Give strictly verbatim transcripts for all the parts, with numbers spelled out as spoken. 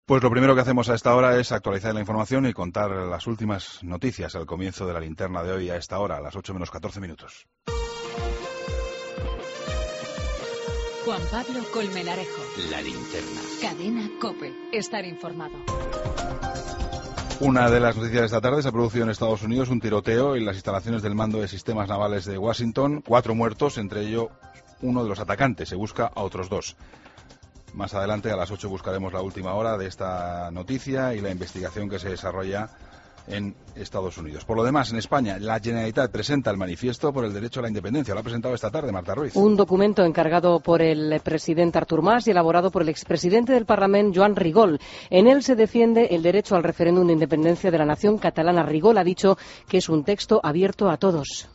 Pues lo primero que hacemos a esta hora es actualizar la información y contar las últimas noticias al comienzo de la linterna de hoy a esta hora, a las ocho menos catorce minutos. Juan Pablo Colmenarejo. La linterna. Cadena COPE. Estar informado. Una de las noticias de esta tarde: se ha producido en Estados Unidos un tiroteo en las instalaciones del Mando de Sistemas Navales de Washington. Cuatro muertos, entre ellos uno de los atacantes. Se busca a otros dos. Más adelante, a las ocho, buscaremos la última hora de esta noticia y la investigación que se desarrolla en Estados Unidos. Por lo demás, en España, la Generalitat presenta el manifiesto por el derecho a la independencia. Lo ha presentado esta tarde Marta Ruiz. Un documento encargado por el presidente Artur Mas y elaborado por el expresidente del Parlamento, Joan Rigol. En él se defiende el derecho al referéndum de independencia de la nación catalana. Rigol ha dicho que es un texto abierto a todos.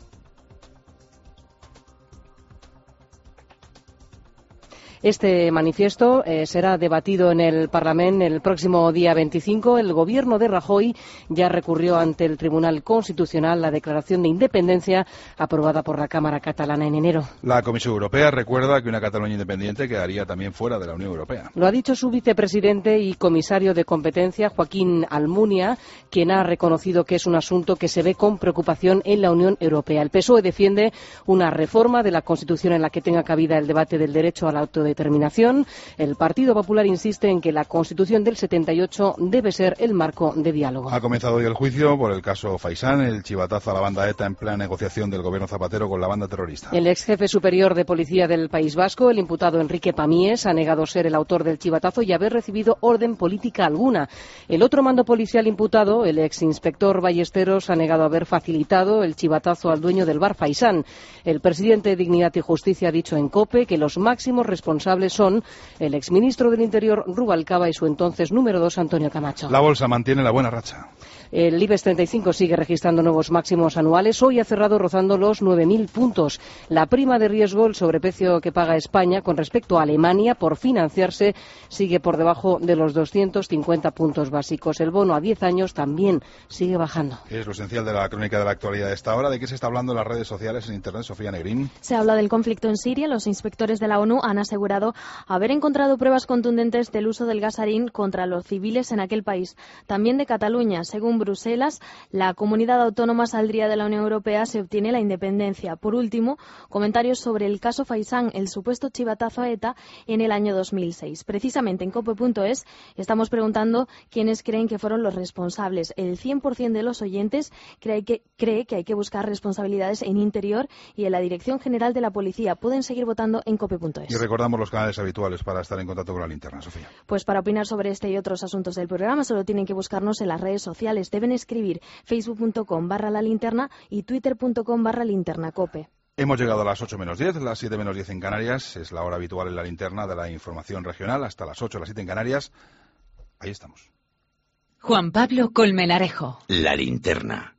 Este manifiesto eh, será debatido en el Parlamento el próximo día veinticinco. El gobierno de Rajoy ya recurrió ante el Tribunal Constitucional la declaración de independencia aprobada por la Cámara catalana en enero. La Comisión Europea recuerda que una Cataluña independiente quedaría también fuera de la Unión Europea. Lo ha dicho su vicepresidente y comisario de competencia, Joaquín Almunia, quien ha reconocido que es un asunto que se ve con preocupación en la Unión Europea. El P S O E defiende una reforma de la Constitución en la que tenga cabida el debate del derecho a la autodeterminación. determinación. El Partido Popular insiste en que la Constitución del setenta y ocho debe ser el marco de diálogo. Ha comenzado hoy el juicio por el caso Faisán, el chivatazo a la banda ETA en plena negociación del gobierno Zapatero con la banda terrorista. El ex jefe superior de policía del País Vasco, el imputado Enrique Pamíes, ha negado ser el autor del chivatazo y haber recibido orden política alguna. El otro mando policial imputado, el ex inspector Ballesteros, ha negado haber facilitado el chivatazo al dueño del bar Faisán. El presidente de Dignidad y Justicia ha dicho en COPE que los máximos responsables son el exministro del Interior Rubalcaba y su entonces número dos Antonio Camacho. La bolsa mantiene la buena racha. El IBEX treinta y cinco sigue registrando nuevos máximos anuales. Hoy ha cerrado rozando los nueve mil puntos. La prima de riesgo, el sobreprecio que paga España con respecto a Alemania por financiarse, sigue por debajo de los doscientos cincuenta puntos básicos. El bono a diez años también sigue bajando. Es lo esencial de la crónica de la actualidad de esta hora. ¿De qué se está hablando en las redes sociales, en Internet, Sofía Negrín? Se habla del conflicto en Siria. Los inspectores de la ONU han asegurado haber encontrado pruebas contundentes del uso del gasarín contra los civiles en aquel país. También de Cataluña. Según Bruselas, la comunidad autónoma saldría de la Unión Europea si obtiene la independencia. Por último, comentarios sobre el caso Faisán, el supuesto chivatazo a ETA en el año dos mil seis. Precisamente en cope punto es estamos preguntando quiénes creen que fueron los responsables. El cien por ciento de los oyentes cree que, cree que hay que buscar responsabilidades en Interior y en la Dirección General de la Policía. Pueden seguir votando en cope punto es. Y recordamos los canales habituales para estar en contacto con la linterna, Sofía. Pues para opinar sobre este y otros asuntos del programa solo tienen que buscarnos en las redes sociales. Deben escribir facebook punto com barra la linterna y twitter punto com barra linterna cope. Hemos llegado a las ocho menos diez, las siete menos diez en Canarias. Es la hora habitual en la linterna de la información regional. Hasta las ocho, las siete en Canarias. Ahí estamos. Juan Pablo Colmenarejo. La linterna.